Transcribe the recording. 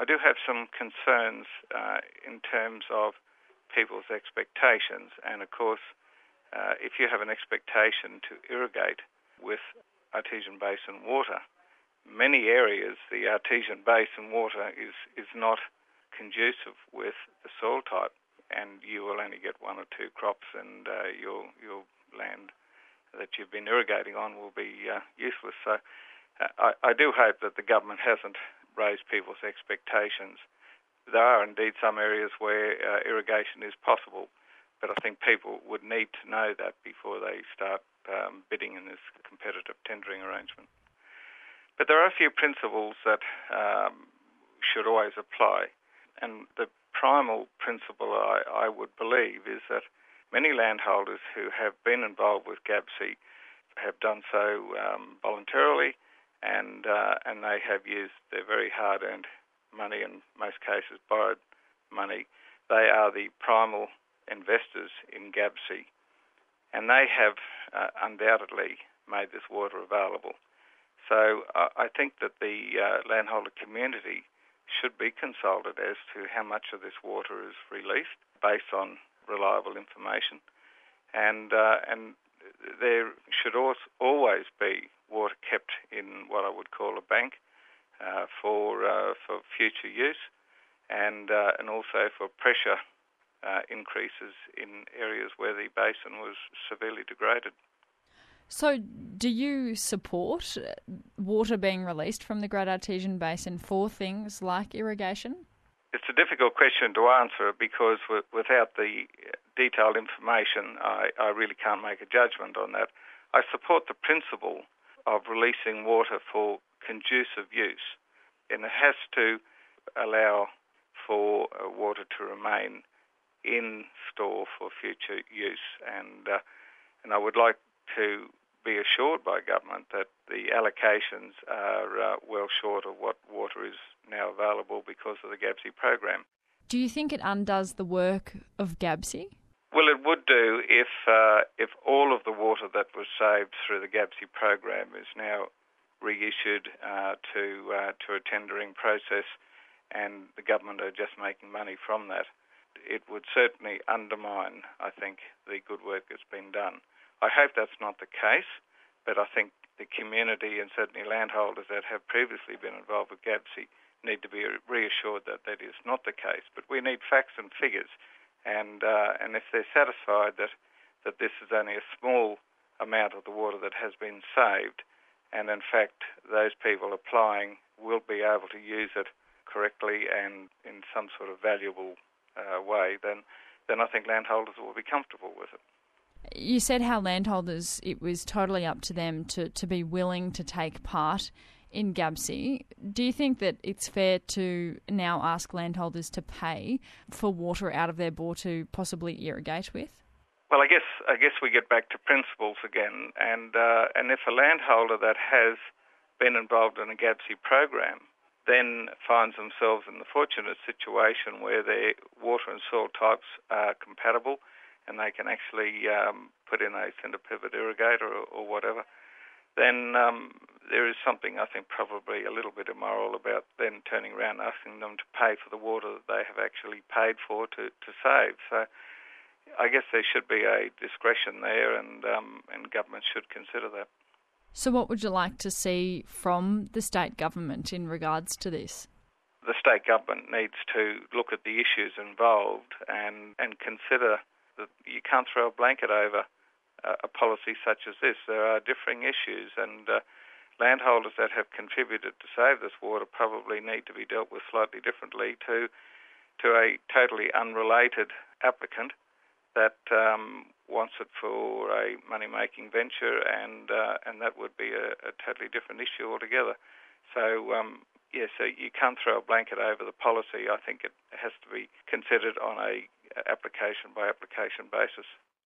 I do have some concerns in terms of people's expectations. And of course, if you have an expectation to irrigate with artesian basin water, many areas the artesian basin water is not conducive with the soil type, and you will only get one or two crops, and your land that you've been irrigating on will be useless. So I do hope that the government hasn't raised people's expectations. There are indeed some areas where irrigation is possible, but I think people would need to know that before they start bidding in this competitive tendering arrangement. But there are a few principles that should always apply, and the primal principle I would believe is that many landholders who have been involved with GABC have done so voluntarily, and they have used their very hard-earned money, in most cases borrowed money. They are the primal investors in GABC, and they have undoubtedly made this water available. So I think that the landholder community should be consulted as to how much of this water is released based on reliable information, and there should always be water kept in what I would call a bank for future use, and also for pressure increases in areas where the basin was severely degraded. So do you support water being released from the Great Artesian Basin for things like irrigation? It's a difficult question to answer because without the detailed information, I really can't make a judgment on that. I support the principle of releasing water for conducive use, and it has to allow for water to remain in store for future use. And I would like to be assured by government that the allocations are well short of what water is now available because of the GABC program. Do you think it undoes the work of GABC? Well, it would do if all of the water that was saved through the GABC program is now reissued to a tendering process, and the government are just making money from that. It would certainly undermine, I think, the good work that's been done. I hope that's not the case, but I think the community and certainly landholders that have previously been involved with GABC need to be reassured that that is not the case. But we need facts and figures, and if they're satisfied that this is only a small amount of the water that has been saved, and in fact those people applying will be able to use it correctly and in some sort of valuable way, then I think landholders will be comfortable with it. You said how landholders, it was totally up to them to be willing to take part in GABC. Do you think that it's fair to now ask landholders to pay for water out of their bore to possibly irrigate with? Well, I guess we get back to principles again, and if a landholder that has been involved in a GABC program then finds themselves in the fortunate situation where their water and soil types are compatible, and they can actually put in a cinder pivot irrigator or whatever, then there is something, I think, probably a little bit immoral about then turning around and asking them to pay for the water that they have actually paid for to save. So I guess there should be a discretion there, and government should consider that. So what would you like to see from the state government in regards to this? The state government needs to look at the issues involved and consider that you can't throw a blanket over a policy such as this. There are differing issues, and landholders that have contributed to save this water probably need to be dealt with slightly differently to a totally unrelated applicant that wants it for a money-making venture, and that would be a totally different issue altogether. So, so you can't throw a blanket over the policy. I think it has to be considered on a application-by-application basis.